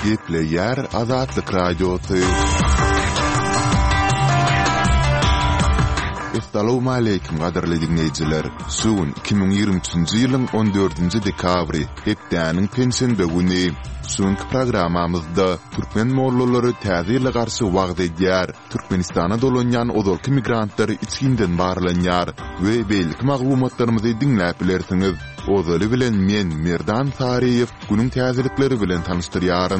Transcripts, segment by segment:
Gepleyer Azatlyk Radiosu. Assalamu alaykum gaderli dinleyijiler. Sugun 2023-nji ýylyň 14-nji dekabry, hepdäniň pensiýa güni. Suňky programamyzda türkmen mollulary täzirle garşy wagt edýär. Türkmenistana dolanýan odolky migrantlar içinden barlanýar we belki maglumatlarymyzy dinläp bilersiňiz. Ozaly bilen men Merdan Tariýew günüň täzirlikleri bilen tanıştyrýarym.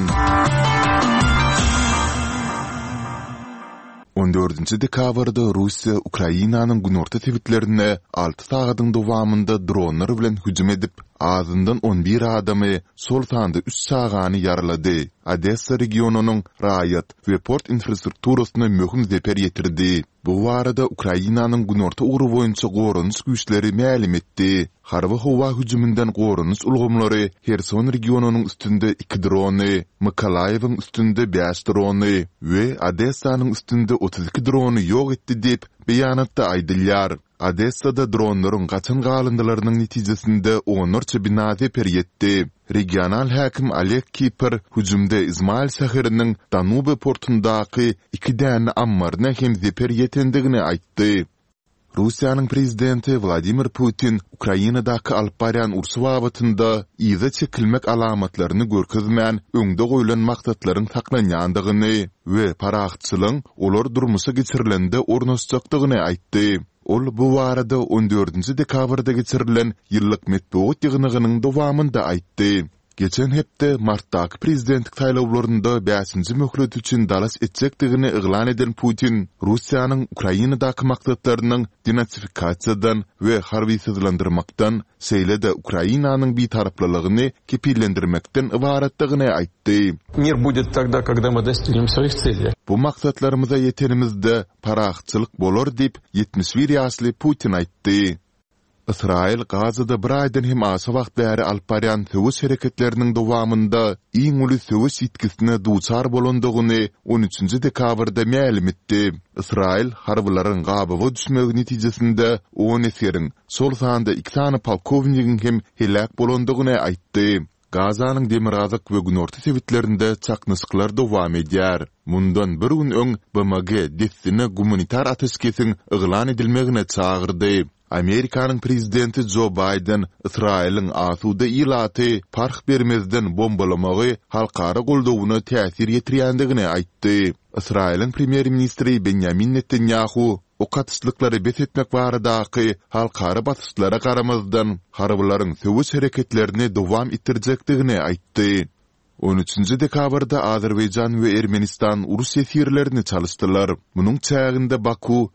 14-nji dekabrda Russiýa Ukrainanyň günorta tewitlerine 6 sagatyň dowamında dronlar bilen hüjüm edip, azyndan 11 adamy, sol sanda 3 sagany yaralady. Odessa regionunyň raýat we port infrastrukturasyna möhüm zeper ýetirdi. Bu arada Ukrainanyň günorta ugrı boýunça gorunç güýçleri ma'lum etdi. Harby howa hüjümünden gorunç ulgamlary Herson regionunyň üstünde 2 drony, Mykolaýewyň üstünde 5 drony we Odessanyň üstünde 32 drony ýok etdi diýip beýanatda aýdylýar. Odessada dronlaryň gaçan galyndylarynyň netijesinde onurça bina zeper ýetdi. Regional häkim Oleg Kiper hüjümde İzmail şäheriniň Danube portundaky 2 däne ammaryna hem zeper ýetendigini aýtdy. Russiýanyň prezidenti Vladimir Putin Ukrainadaky alyp barýan ursy wagtynda iýze çekilmek alamatlaryny görkezmän öňde goýulan maksatlaryň saklanýandygyny we paraxçylyň olar durmuşa geçirilende ornaşjakdygyny aýtdy. Ol bu arada 14-nji dekabrda geçirilen ýyllyk metbuat ýygynynyň dowamında aýtdy. Geçen hepde martdaky prezidentlik saýlawlarynda 5-nji möhlet üçin dalas etjekdigini eglan eden Putin, Russiýanyň Ukrainadaky maksatlarynyň denazifikasiýadan we harbiýsizlendirmekden, şeýle-de Ukrainanyň bitaraplylygyny kepillendirmekden ibaratdygyny aýtdy. Мир будет тогда, когда мы достигнем своих целей. Bu maksatlarymyza ýetenimizde paraxçylyk bolar diýip 71 ýaşly Putin aýtdy. Israil Gazada bir aydan hem asa wagt bäri alyp barýan söwüş hereketleriniň dowamında iň uly söwüş ýetkisine duçar bolandygyny 13-nji dekabrda ma'lum etdi. Israil harbylaryň gabaga düşmegi netijesinde 10 eseriň, sol sanda 2 sany polkownigiň hem helak bolandygyny aýtdy. Gazanyň demirazak we günorta tewitlerinde çaknysyklar dowam edýär. Mundan bir gün öň BMG destine gumanitar ateşkesiň eglan edilmegine çağırdy. Amerikanyň prezidenti Joe Biden Israiliň asuda ilaty park bermezden bombalamagy halkara goldawyna täsir ýetirýändigini aýtdy. Israiliň premier ministri Benjamin Netanyahu o katyslyklary betetmek baradaky halkara batyşlara garamazdan harbylaryň söwüş hereketlerini dowam etdirjekdigini aýtdy. 13-nji dekabrda Azerbaýjan we Ermenistan urus esirlerini çalyşdylar. Munyň çäginde Baku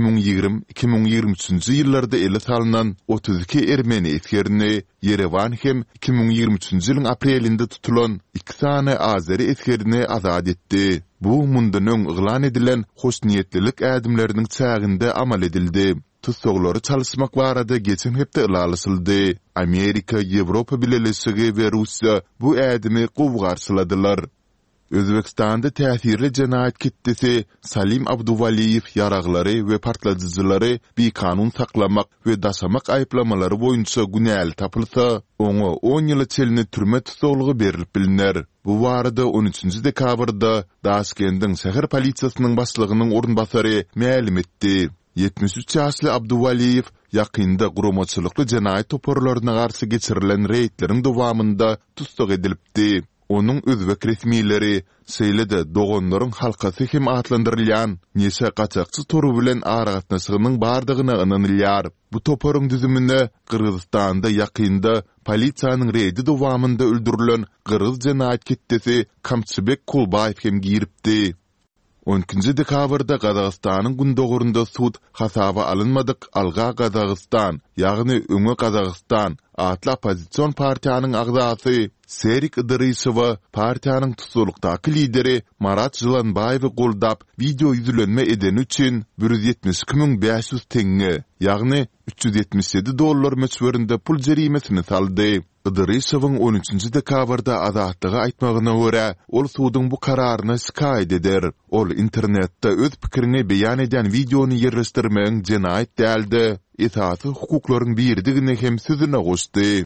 2020-2023-nji ýyllarda ele salynan 32 ermeni eserini, Yerevan hem 2023-nji ýylyň aprelinde tutulan 2 sany azeri eserini azad etdi. Bu mundan öň eglan edilen hoşniýetlilik ädimleriniň çäginde amal edildi. Tutuklary çalysmak barada geçen hepde ilalysyldy. Amerika, Ýewropa Birleşigi we Russiýa bu ädimi gowgarsyladylar. Özbekistanda täsirli jenaýat kitlesi Salim Abduvaliyev ýaraglary we partladyjylary bir kanun saklamak we daşamak aýplamalary boýunça günäli tapylsa, oňa 10 ýyl çelini türme tutuklugy berilip biliner. Bu barada 13-nji dekabrda Daşkendiň şäher polisiýasynyň başlygynyň orunbasary ma'lum etdi. 73 ýaşly Abduvaliyev ýakynda gurumaçylykly jenaýat toporlaryna garşy geçirilen reýtleriň dowamında tutsak edilipdi. Onun özbek resmiýetleri şeýle-de dogonlaryň halkasy hem atlandyrylýan neçe gaçakçy toru bilen aragatnaşygynyň bardygyna ynanylýar. Bu toporyň düzümine Kırgızstanda ýakynda polisiýanyň reýdi dowamında öldürilen Kırgız jenaýat kitlesi Kamçybek Kulbaýew hem giripdi. 12-nji dekabrda Gazagystanyň gündogurunda sud hasaba alınmadyk Alga Gazagystan, ýagny Öňe Gazagystan atly opozisiýon partiýanyň agzasy Serik Idrisowa partiýanyň tutulukdaky lideri Marat Jylanbaýewy goldap video ýüzlenme eden üçin 172.500 teňe, ýagny $377 meçberinde pul jerimesini saldy. Idrisowyň 13-nji dekabrda azatlygy aýtmagyna görä, ol sudyň bu kararyna şikaýet eder. Ol internetde öz pikirini beýan eden videonu ýerleşdirmegiň jenaýat däldi. Esasy hukuklaryň birdigine hem sözüne goşdy.